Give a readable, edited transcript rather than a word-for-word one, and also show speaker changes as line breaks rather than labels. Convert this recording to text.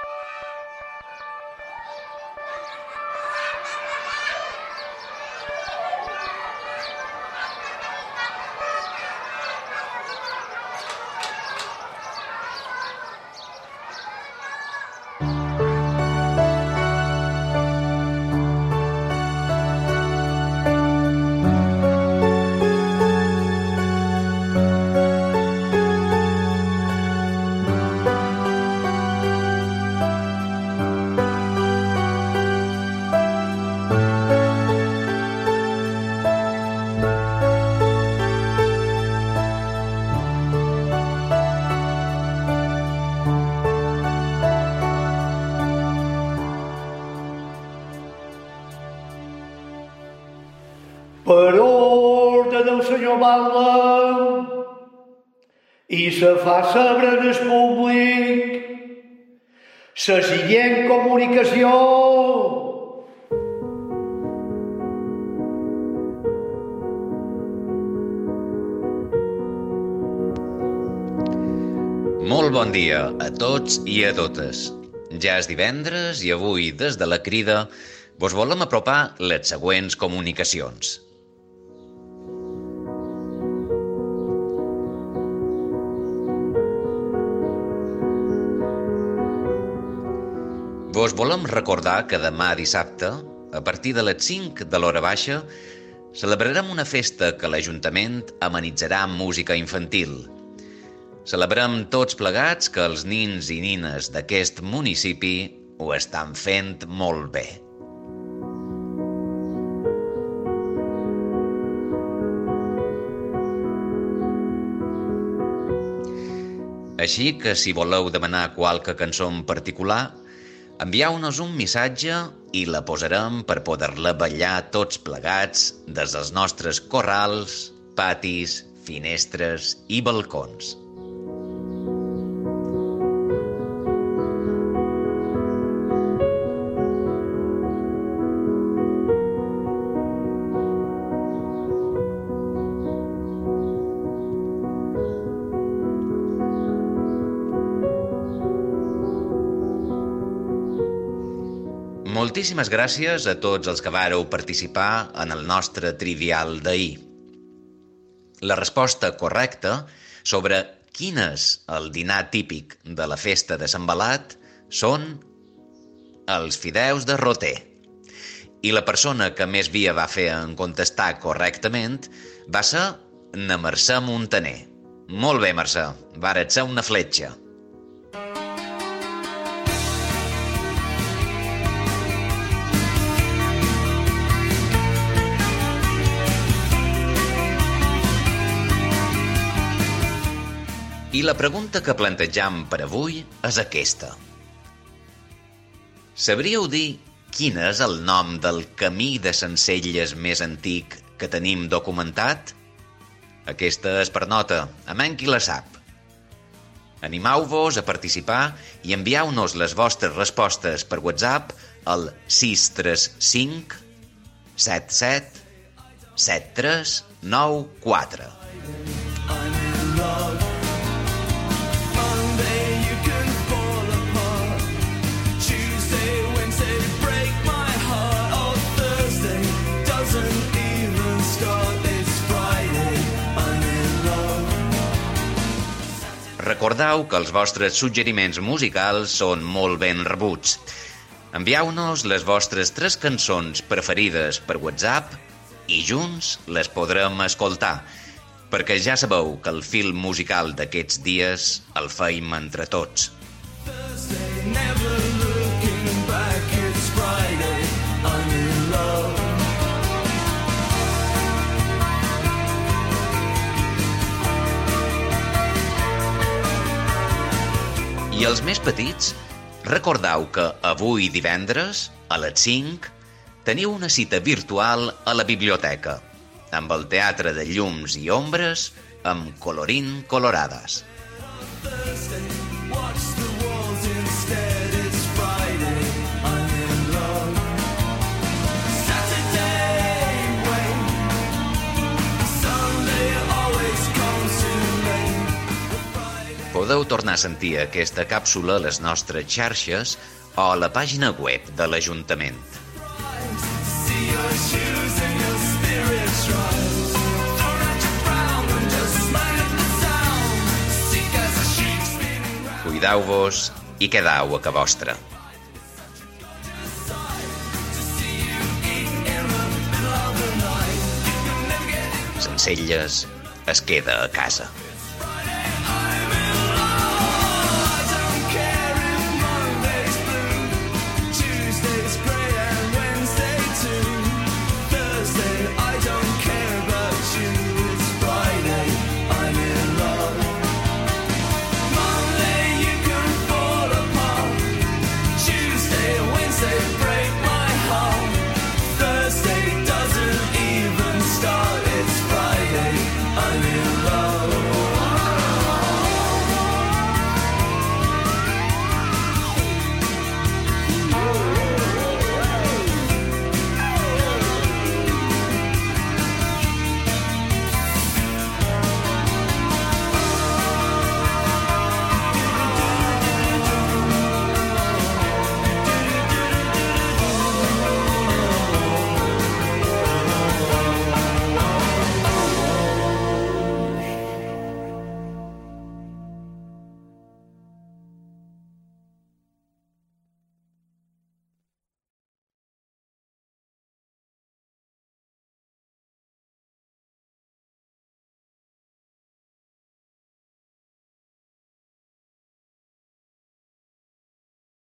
Per ordre del senyor Batlle, i se fa saber en el públic la següent comunicació.
Molt bon dia a tots i a totes. Ja és divendres i avui, des de la Crida, vos volem apropar les següents comunicacions. Vos volem recordar que demà dissabte, a partir de les 5 de l'hora baixa, celebrarem una festa que l'Ajuntament amenitzarà amb música infantil. Celebrem tots plegats que els nins i nines d'aquest municipi ho estan fent molt bé. Així que si voleu demanar qualque cançó en particular, envieu-nos un missatge i la posarem per poder-la ballar tots plegats des dels nostres corrals, patis, finestres i balcons. Moltíssimes gràcies a tots els que vàreu participar en el nostre trivial d'ahir. La resposta correcta sobre quin és el dinar típic de la festa de Sant Balat són els fideus de roter. I la persona que més via va fer en contestar correctament va ser na Mercè Montaner. Molt bé, Mercè, vares ser una fletxa. I la pregunta que plantejam per avui és aquesta. Sabríeu dir quin és el nom del camí de Sencelles més antic que tenim documentat? Aquesta és per nota, amén qui la sap. Animau-vos a participar i envieu-nos les vostres respostes per WhatsApp al 635 77 73 94. Recordeu que els vostres suggeriments musicals són molt ben rebuts. Envieu-nos les vostres 3 cançons preferides per WhatsApp i junts les podrem escoltar, perquè ja sabeu que el fil musical d'aquests dies el feim entre tots. I els més petits, recordeu que avui divendres, a les 5, teniu una cita virtual a la biblioteca, amb el Teatre de Llums i Ombres, amb Colorín Colorades. Podeu tornar a sentir aquesta càpsula a les nostres xarxes o a la pàgina web de l'Ajuntament. Cuideu-vos i quedau a ca vostra. Sencelles es queda a casa.